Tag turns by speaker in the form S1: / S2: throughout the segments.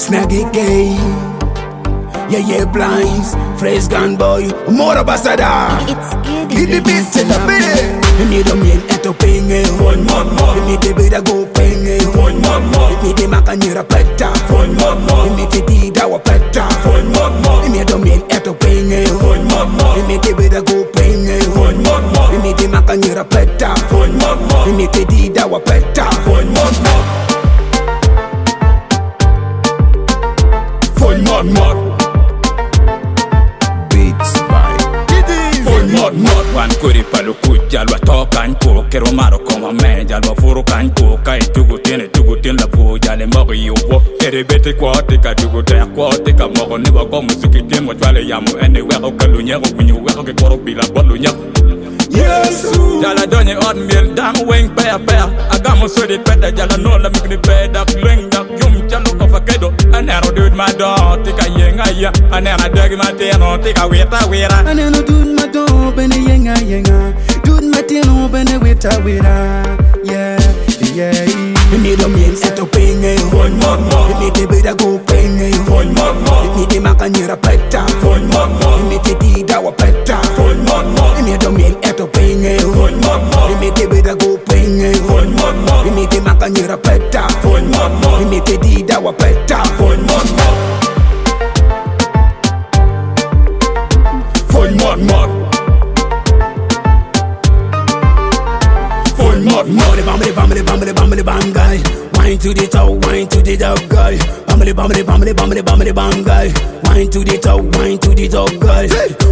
S1: Snaggy K. Yeah, blinds, phrase gun boy, more ambassador. Get the beat to the beat. You need a meal at a ping. You need a bit of go ping. You need a macanera petta. You need a deed our petta. You need a meal at a ping. You need a bit of go ping. You need a macanera petta. You need a deed our petta.
S2: Mod wan kuri palu kuja lwa toka nko kero maro koma me jalwa furu kanko kai tugutin la fu jale mogo yuwo kere bete kwate ka tugutin kwate ka mogo ni wa ko musiki tin mo twale yamu ene we ko kalu nyako kunyu we ko ke koro bila bolu nyako Yesu jala donye on mil dang wing paya agamo so de peda jala no la mikni peda leng dak yum jalo ko fakedo anero dude my dog tika yenga ya anena dagi mateno tika weta wera
S1: aneno dude my dog bene yenga dude mateno bene weta wera yeah you need a meal at a ping. You need a bit of go ping. You need a macanera petta. You need a deed our petta. You need a meal at a ping. You need a bit of go ping. You need a macanera petta. You need a deed our petta. Bumbly bam guy, wine to the toe, wine to the dog guy. Bumbly bam guy, wine to the toe, wine to the dog guy.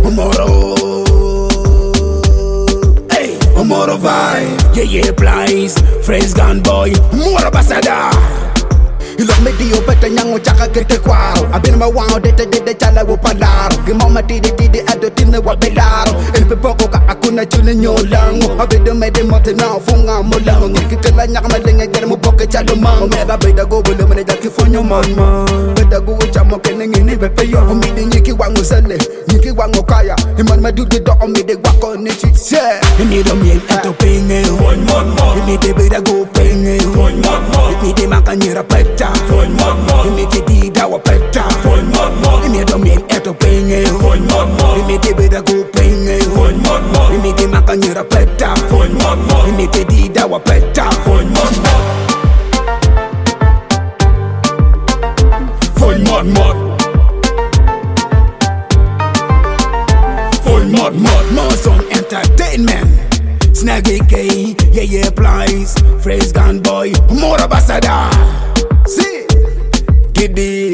S1: Hey, Omoro vibe, yeah, plies, phrase gun boy, more ambassador. You love me dio better nyango chaka kete kwao. Abina mawao dete chala wopalaro. Gimoma tidi adotine wabelaro. Elpepoko ka akuna chune nyolango. Abida mede mote na funga molango. Kikala nyaka malenge gere muboke chalo mango. Mega beda go bule mene jaki fonyo mama. Beda go chamo kene ngini bepe yo. Omide nyiki wango sele, nyiki wango kaya. Iman madude do omide wako nichi se. You need a meal at a ping. You need a beda go ping. You need a macanera petta. You need a deed our petta. You need a meal at a ping. You need a bit of go ping. You need a macanera petta. You need a deed our petta. More song entertainment. Snaggy K, yeah, plies, phrase gun boy, more ambassador. See, Giddy.